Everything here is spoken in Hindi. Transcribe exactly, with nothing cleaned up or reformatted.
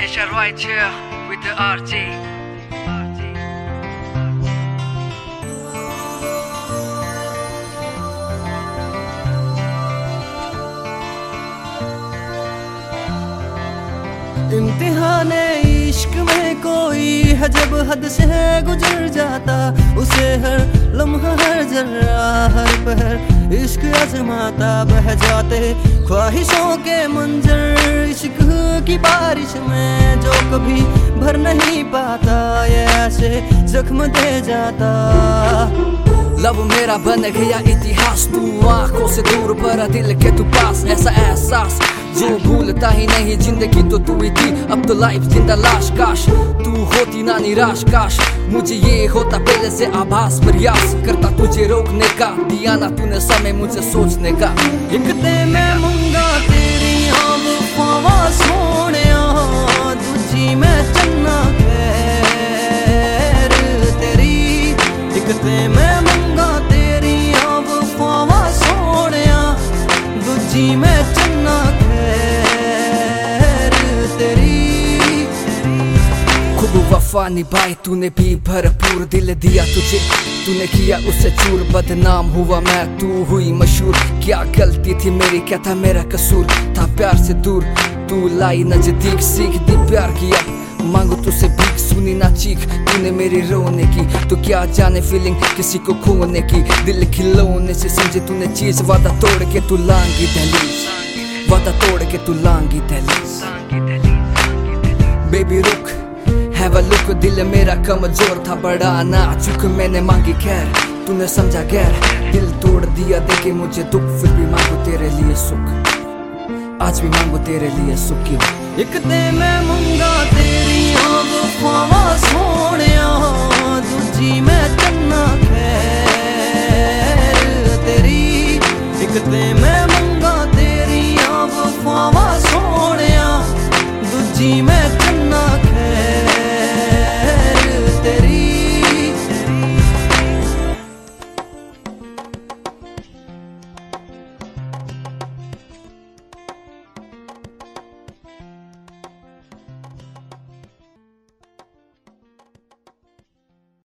Nisha right here with the R J. इम्तिहाने इश्क में कोई है जब हद से गुजर जाता, उसे हर लम्हा हर जर्रा हर पहर इश्क आजमाता। बह जाते ख्वाहिशों के मंजर इश्क की बारिश में, जो कभी भर नहीं पाता ये ऐसे जख्म दे जाता। लब मेरा बन गया इतिहास, तू आंखों से दूर पर दिल के तू पास। ऐसा एहसास जो भूलता ही नहीं, जिंदगी तो तू ही थी अब तो लाइफ जिंदा लाश। काश तू होती ना निराश, काश मुझे ये होता पहले से आभास। प्रयास करता तुझे रोकने का, दिया ना तूने समय मुझे सोचने का। एक ते मैं मंगा तेरी वफावा सोनिया, दूजी मैं चन्ना खैर तेरी। एक ते मैं मंगा तेरी वफावा सोनिया, दूजी मैं चन्ना वफा निभाई तूने भी भरपूर, दिल दिया तुझे तूने किया उससे चूर। बदनाम हुआ मैं तू हुई मशहूर, क्या गलती थी मेरी क्या था मेरा कसूर। था प्यार से दूर तू लाई नजदीक, सीख दी प्यार की अब मांगो तुझसे भीख। सुनी ना चीख तूने मेरी रोने की, तो क्या जाने फीलिंग किसी को खोने की। दिल खिलौने से समझे तूने चीज, वादा तोड़ के तू लांगी दहलीज, वादा तोड़ के तू लांगी दहलीज। बेबी रुक हैव अ लुक, दिल मेरा कमजोर था बड़ा नाजुक, मैंने मांगी खैर तूने समझा गैर। दिल तोड़ दिया देखे मुझे दुख, फिर भी मांगो तेरे लिए सुख, आज भी मांगो तेरे लिए सुख। क्यों एक ते मैं मंगा तेरी वफावा सोनिया,